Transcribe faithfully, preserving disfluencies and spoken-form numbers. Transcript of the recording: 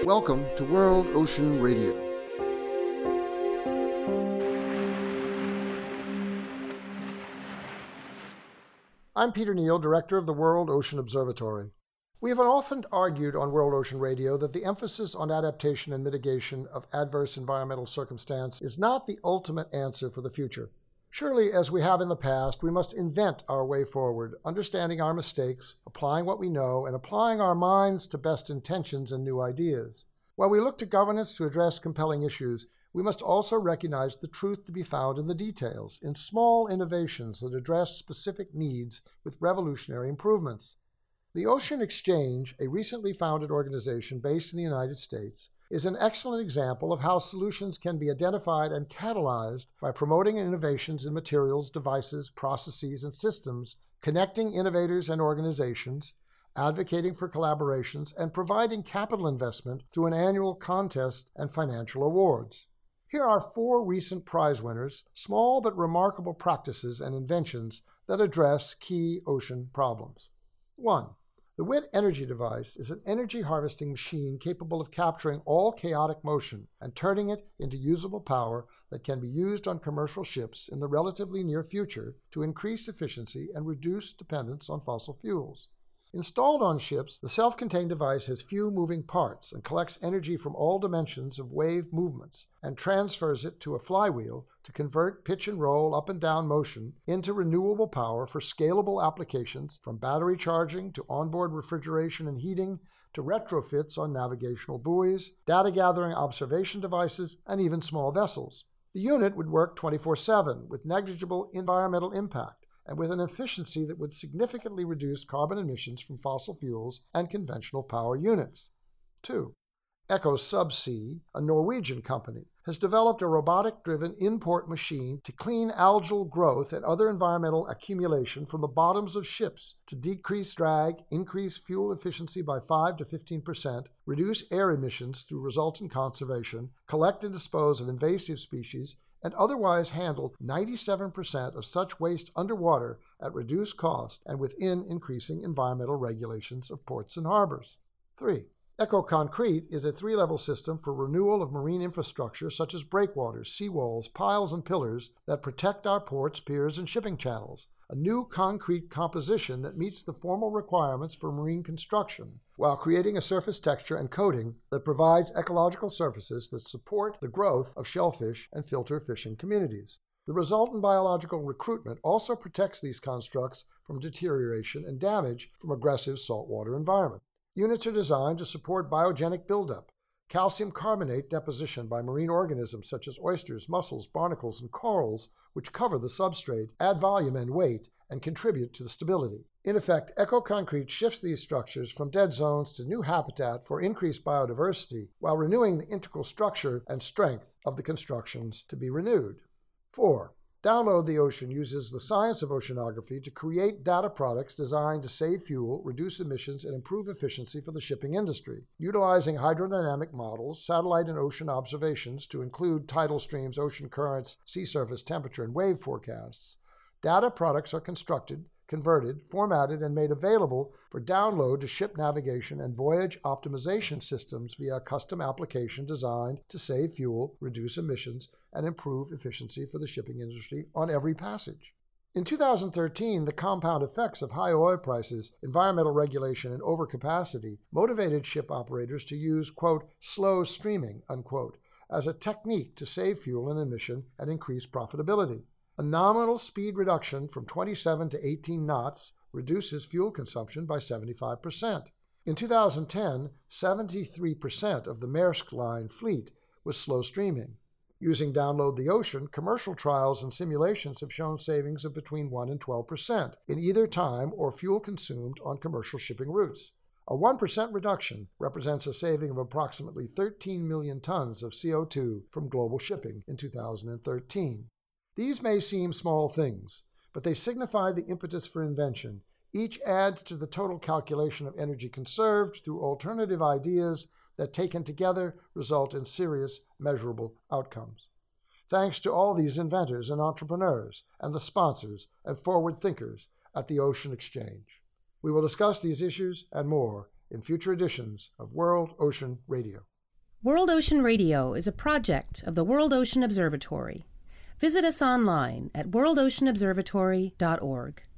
Welcome to World Ocean Radio. I'm Peter Neal, Director of the World Ocean Observatory. We have often argued on World Ocean Radio that the emphasis on adaptation and mitigation of adverse environmental circumstance is not the ultimate answer for the future. Surely, as we have in the past, we must invent our way forward, understanding our mistakes, applying what we know, and applying our minds to best intentions and new ideas. While we look to governance to address compelling issues, we must also recognize the truth to be found in the details, in small innovations that address specific needs with revolutionary improvements. The Ocean Exchange, a recently founded organization based in the United States, is an excellent example of how solutions can be identified and catalyzed by promoting innovations in materials, devices, processes, and systems, connecting innovators and organizations, advocating for collaborations, and providing capital investment through an annual contest and financial awards. Here are four recent prize winners, small but remarkable practices and inventions that address key ocean problems. One. The W I T Energy Device is an energy harvesting machine capable of capturing all chaotic motion and turning it into usable power that can be used on commercial ships in the relatively near future to increase efficiency and reduce dependence on fossil fuels. Installed on ships, the self-contained device has few moving parts and collects energy from all dimensions of wave movements and transfers it to a flywheel to convert pitch and roll up and down motion into renewable power for scalable applications from battery charging to onboard refrigeration and heating to retrofits on navigational buoys, data gathering observation devices, and even small vessels. The unit would work twenty-four seven with negligible environmental impact and with an efficiency that would significantly reduce carbon emissions from fossil fuels and conventional power units. Two. Echo Subsea, a Norwegian company, has developed a robotic-driven import machine to clean algal growth and other environmental accumulation from the bottoms of ships to decrease drag, increase fuel efficiency by five to fifteen percent, reduce air emissions through resultant conservation, collect and dispose of invasive species, and otherwise handle ninety-seven percent of such waste underwater at reduced cost and within increasing environmental regulations of ports and harbors. Three. Echo Concrete is a three-level system for renewal of marine infrastructure such as breakwaters, seawalls, piles, and pillars that protect our ports, piers, and shipping channels. A new concrete composition that meets the formal requirements for marine construction, while creating a surface texture and coating that provides ecological surfaces that support the growth of shellfish and filter fishing communities. The resultant biological recruitment also protects these constructs from deterioration and damage from aggressive saltwater environment. Units are designed to support biogenic buildup, calcium carbonate deposition by marine organisms such as oysters, mussels, barnacles, and corals, which cover the substrate, add volume and weight, and contribute to the stability. In effect, Echo Concrete shifts these structures from dead zones to new habitat for increased biodiversity, while renewing the integral structure and strength of the constructions to be renewed. Four. Download the Ocean uses the science of oceanography to create data products designed to save fuel, reduce emissions, and improve efficiency for the shipping industry. Utilizing hydrodynamic models, satellite and ocean observations to include tidal streams, ocean currents, sea surface temperature, and wave forecasts, data products are constructed, converted, formatted, and made available for download to ship navigation and voyage optimization systems via a custom application designed to save fuel, reduce emissions, and improve efficiency for the shipping industry on every passage. In two thousand thirteen, the compound effects of high oil prices, environmental regulation, and overcapacity motivated ship operators to use, quote, slow streaming, unquote, as a technique to save fuel and emission and increase profitability. A nominal speed reduction from twenty-seven to eighteen knots reduces fuel consumption by seventy-five percent. In two thousand ten, seventy-three percent of the Maersk Line fleet was slow streaming. Using Download the Ocean, commercial trials and simulations have shown savings of between one and twelve percent in either time or fuel consumed on commercial shipping routes. A one percent reduction represents a saving of approximately thirteen million tons of C O two from global shipping in two thousand thirteen. These may seem small things, but they signify the impetus for invention. Each adds to the total calculation of energy conserved through alternative ideas that taken together result in serious, measurable outcomes. Thanks to all these inventors and entrepreneurs and the sponsors and forward thinkers at the Ocean Exchange. We will discuss these issues and more in future editions of World Ocean Radio. World Ocean Radio is a project of the World Ocean Observatory. Visit us online at world ocean observatory dot org.